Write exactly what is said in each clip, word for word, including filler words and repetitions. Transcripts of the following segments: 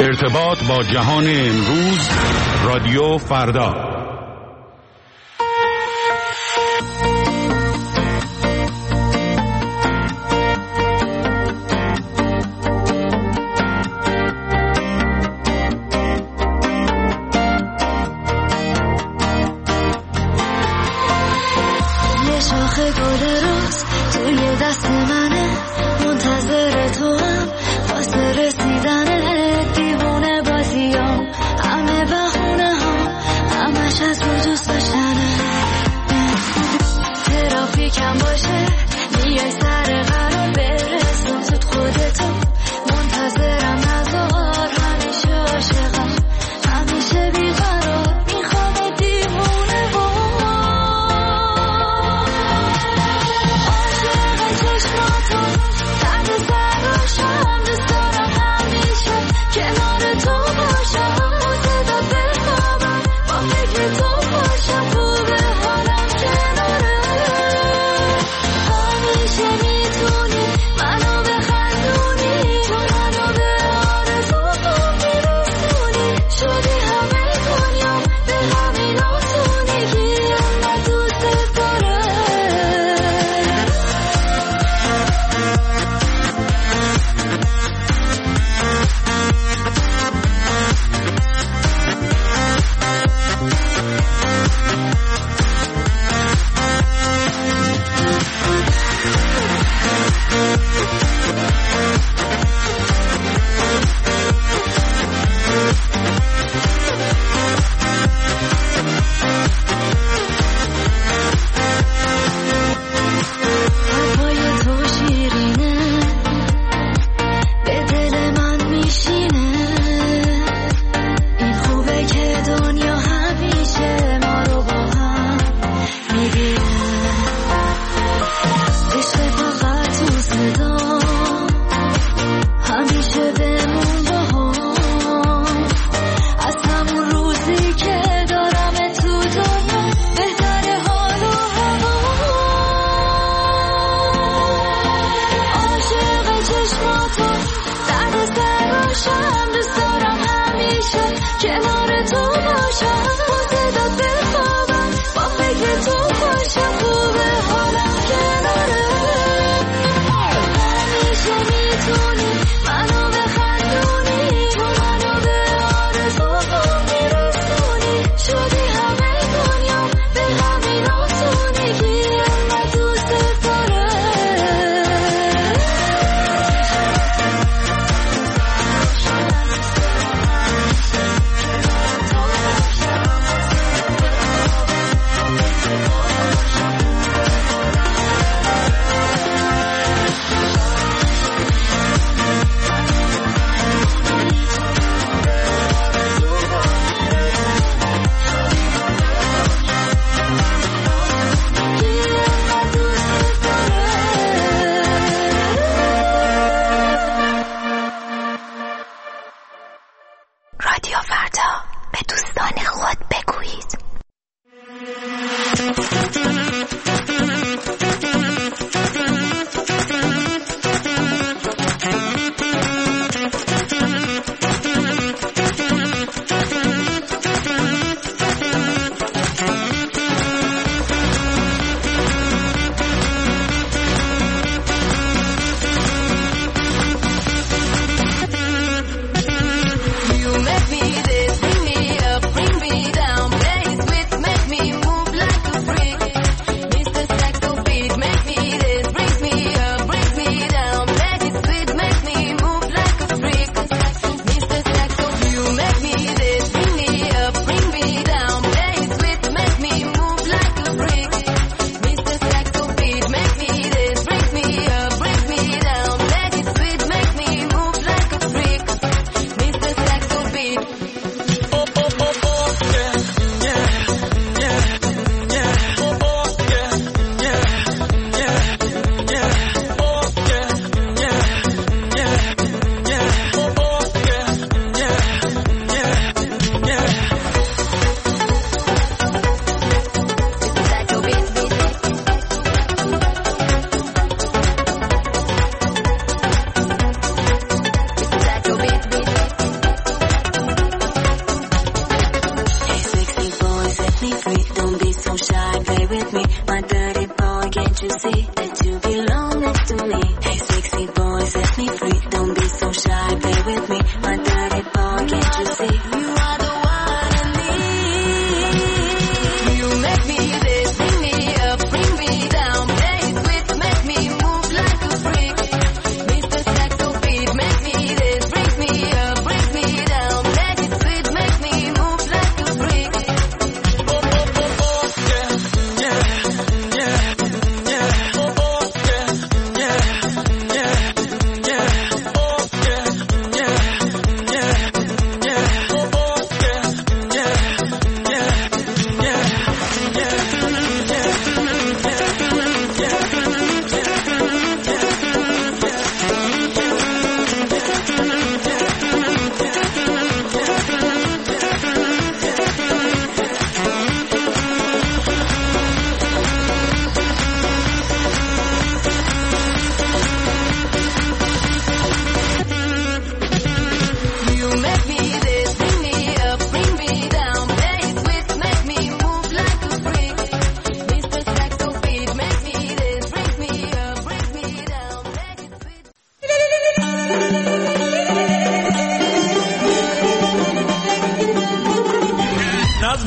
ارتباط با جهان امروز، رادیو فردا. I'm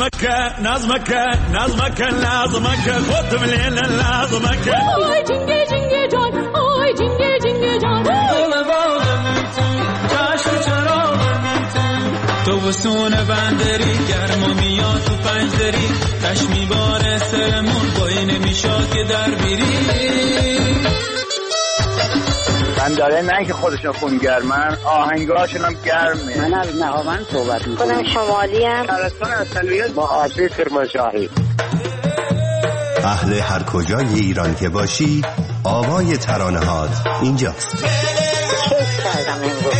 نظمك نظمك نظمك نظمك خود مليل نظمك آی جنگه جنگه جان آی جنگه جنگه جان دل باغم جشن چراغم تو وسون بندری گرما میاد تو پنجدری کش میباره سرمون بایی نمیشاد که در بیری من داره نه که خودشون خونگرمن آهنگاشون هم گرمه. من از نهاوند صحبت میکنم. خودم شمالی ام. ترستان اصلیت با آسیب کرمانشاهی. اهل هر کجای ایران که باشی آوای ترانه‌هات اینجاست. کیف کردم امروز.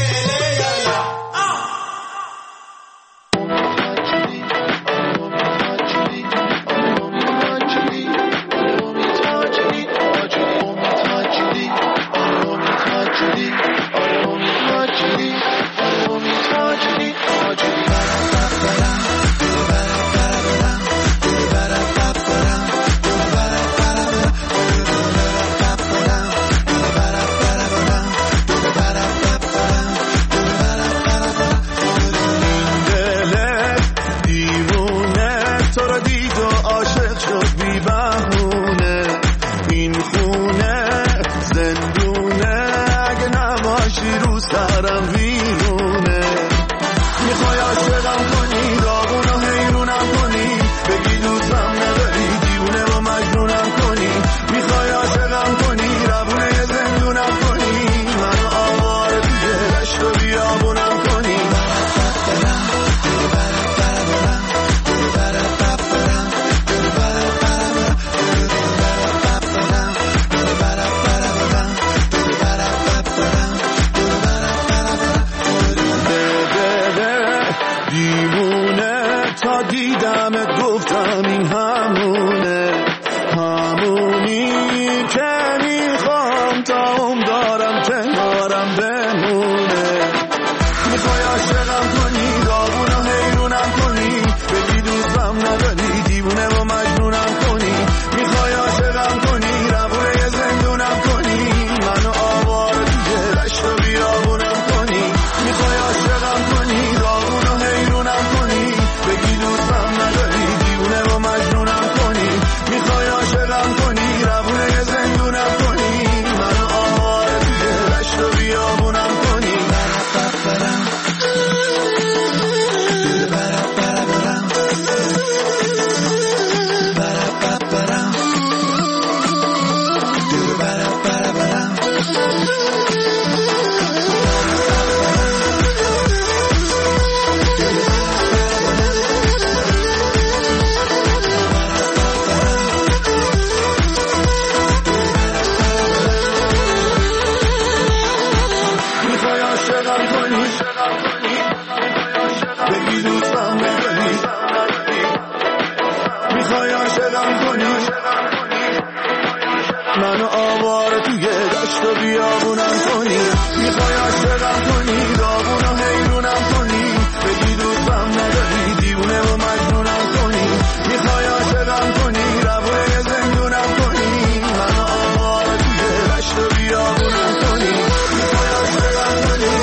منو آواره توی دشت و بیابونم کنی، میخوای عاشقم کنی، داغونو حیرونم کنی، بگی دوستم نداری، دیوونه و مجنونم کنی، میخوای عاشقم کنی، روی زندونم کنی، منو آواره توی دشت و بیابونم کنی، میخوای عاشقم کنی،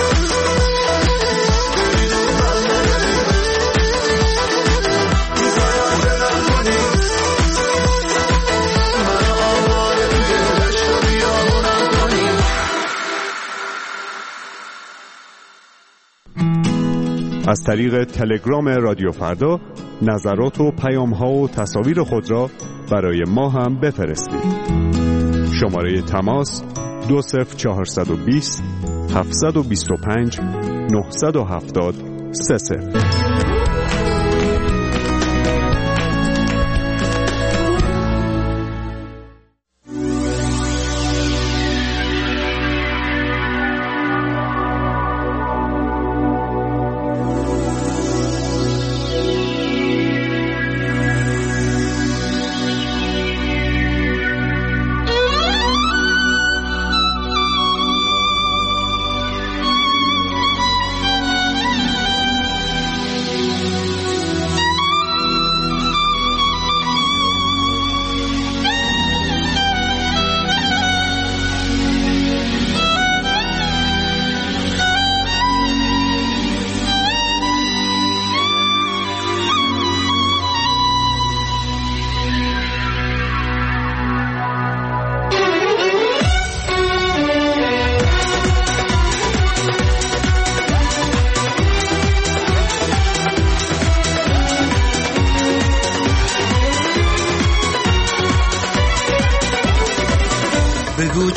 بگی دوستم نداری، میخوای عاشقم کنی، منو آواره توی دشت و بیابونم کنی. از طریق تلگرام رادیو فردا نظرات و پیام‌ها و تصاویر خود را برای ما هم بفرستید. شماره تماس دو صفر چهارصد و بیست هفتصد و بیست و پنج نهصد و هفتاد سه صفر.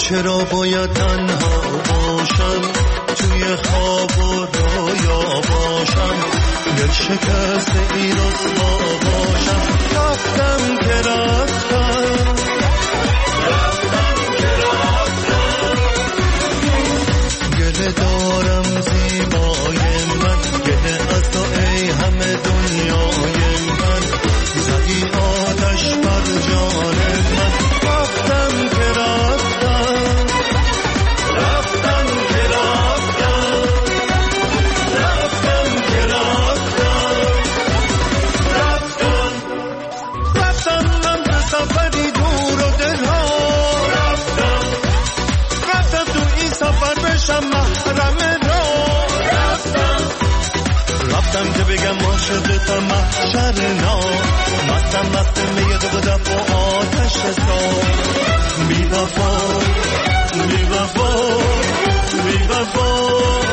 چرا باید تنها باشم توی خواب و رویا باشم دل شکست این رسوا باشم رفتم که رفتم رفتم که رفتم گله دارم زیبای من گله از تو ای همه دنیای من زدی آتش بر جان من رفتم که رفتم رفتم که رفتم رفتم که رفتم رفتم رفتم من به سفری دور و دلها رفتم رفتم تو این سفر بشم محرم را رفتم رفتم که بگم عاشقتم محشرنا مستم مست میاد و دف و آتش سا بی وفا بی وفا بی وفا